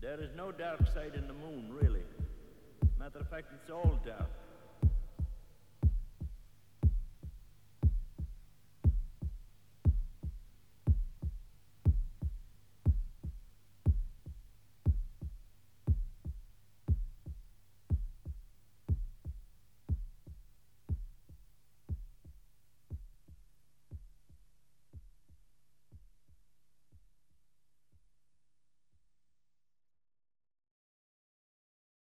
There is no dark side in the moon, really. Matter of fact, it's all dark.